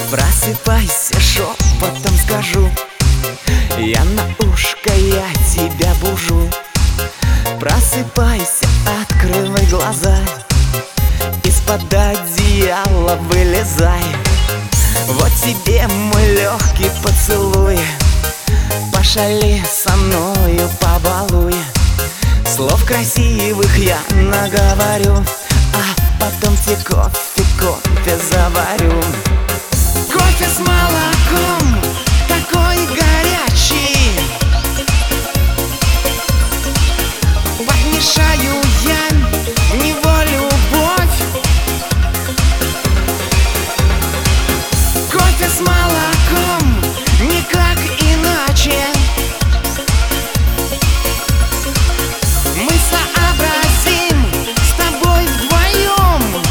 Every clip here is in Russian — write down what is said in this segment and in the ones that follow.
Просыпайся, шепотом скажу, я на ушко, я тебя бужу. Просыпайся, открывай глаза, из-под одеяла вылезай. Вот тебе мой легкий поцелуй, пошали со мною, побалуй. Слов красивых я наговорю, а потом тебе кофе заварю. Кофе с молоком, такой горячий, подмешаю я в него любовь. Кофе с молоком, никак иначе. Мы сообразим с тобой вдвоем.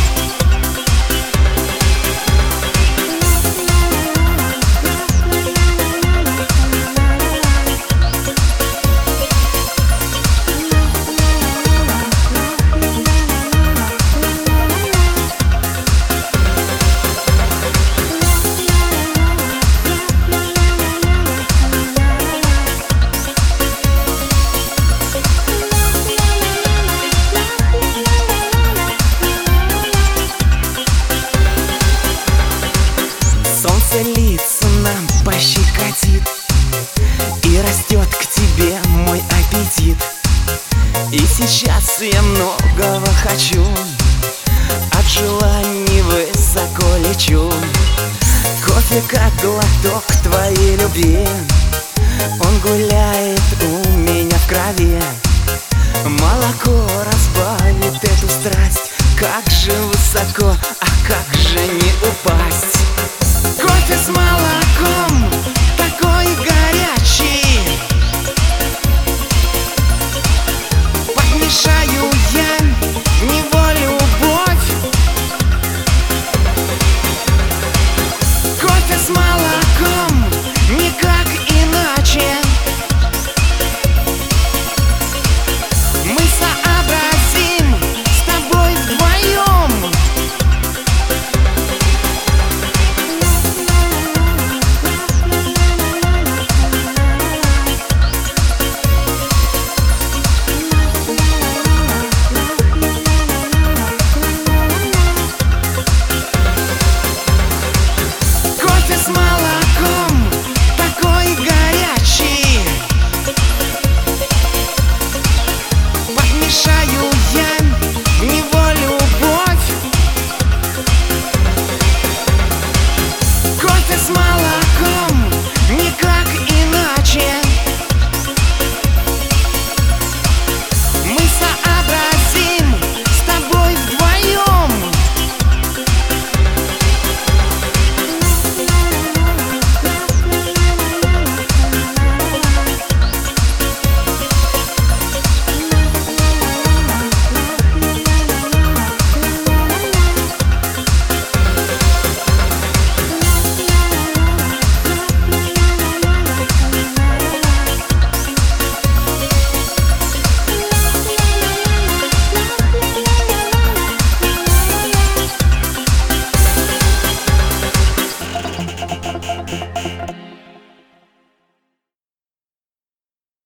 Солнце лицо нам пощекотит, и растет к тебе мой аппетит. И сейчас я многого хочу, от желаний высоко лечу. Кофе как глоток твоей любви, он гуляет у меня в крови. Молоко разбавит эту страсть, как же высоко, а как